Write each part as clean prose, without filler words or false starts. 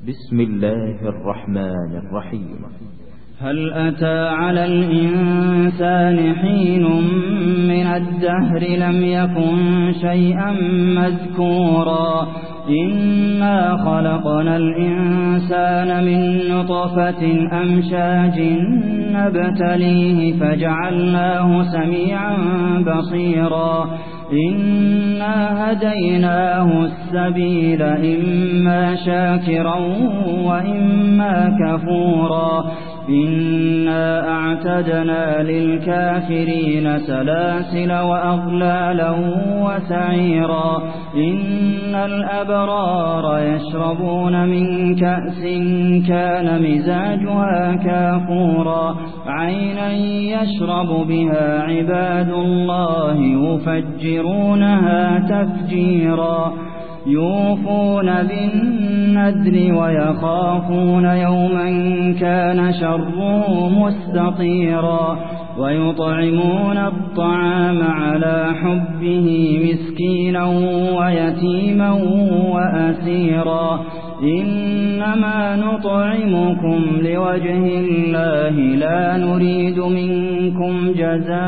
بسم الله الرحمن الرحيم. هل أتى على الإنسان حين من الدهر لم يكن شيئا مذكورا إنا خلقنا الإنسان من نطفة أمشاج نبتليه فجعلناه سميعا بصيرا إنا هديناه السبيل إما شاكرا وإما كفورا إنا أعتدنا للكافرين سلاسل وأغلالا وسعيرا إن الأبرار يشربون من كأس كان مزاجها كافورا عينا يشرب بها عباد الله يفجرونها تفجيرا يوفون بالنذر ويخافون يوما كان شره مستطيرا ويطعمون الطعام على حبه مسكينا ويتيما وأسيرا إنما نطعمكم لوجه الله لا نريد منكم جزاء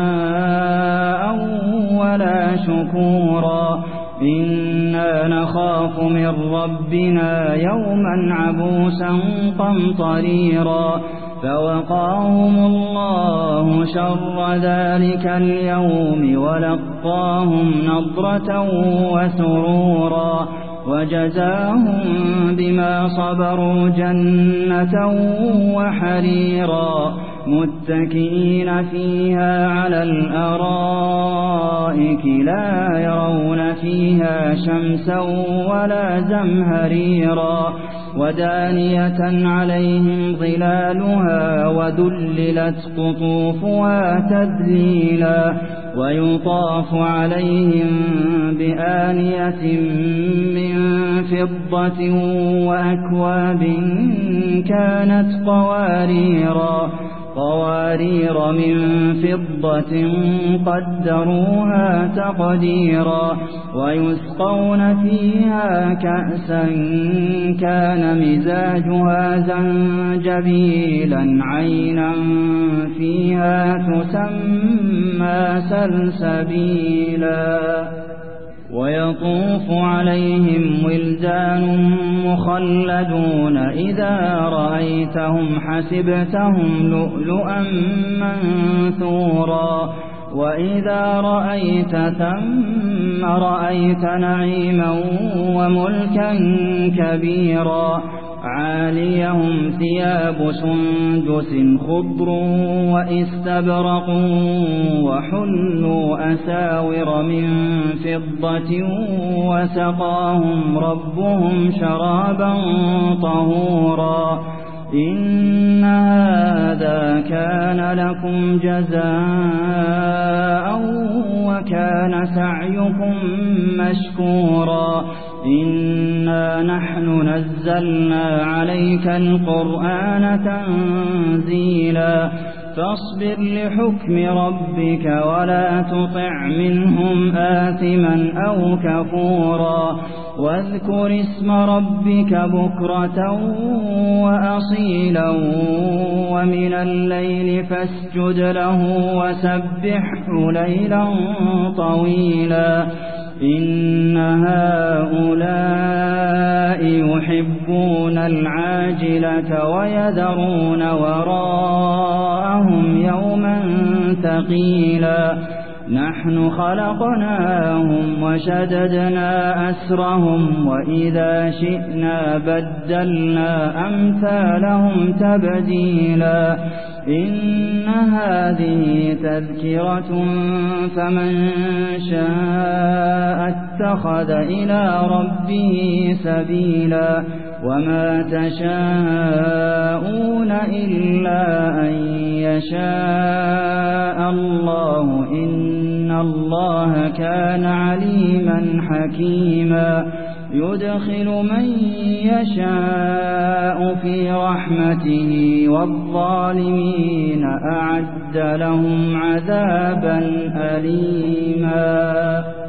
ولا شكورا إنا نخاف من ربنا يوما عبوسا قمطريرا فوقاهم الله شر ذلك اليوم ولقاهم نضرة وسرورا وجزاهم بما صبروا جنة وحريرا متكئين فيها على الأرائك لا يرون فيها شمسا ولا زمهريرا ودانية عليهم ظلالها وذللت قطوفها تذليلا ويطاف عليهم بآنية من فضة وأكواب كانت قوارير من فضة قدروها تقديرا ويسقون فيها كأسا كان مزاجها زنجبيلا عينا فيها تسمى سلسبيلا ويطوف عليهم ولدان مخلدون إذا رأيتهم حسبتهم لؤلؤا منثورا وإذا رأيت ثم رأيت نعيما وملكا كبيرا عاليهم ثياب سندس خضر واستبرق وحلوا أساور من فضة وسقاهم ربهم شرابا طهورا إن هذا كان لكم جزاء وكان سعيكم مشكورا إنا نحن نزلنا عليك القرآن تنزيلا فاصبر لحكم ربك ولا تطع منهم آثما أو كفورا واذكر اسم ربك بكرة وأصيلا ومن الليل فاسجد له وسبحه ليلا طويلا إن هؤلاء يحبون العاجلة ويذرون وراءهم يوما ثقيلا نحن خلقناهم وشددنا أسرهم وإذا شئنا بدلنا أمثالهم تبديلا إن هذه تذكرة فمن شاء اتخذ إلى ربه سبيلا وما تشاءون إلا أن يشاء الله إن الله كان عليما حكيما يدخل من يشاء في رحمته والظالمين أعد لهم عذابا أليما.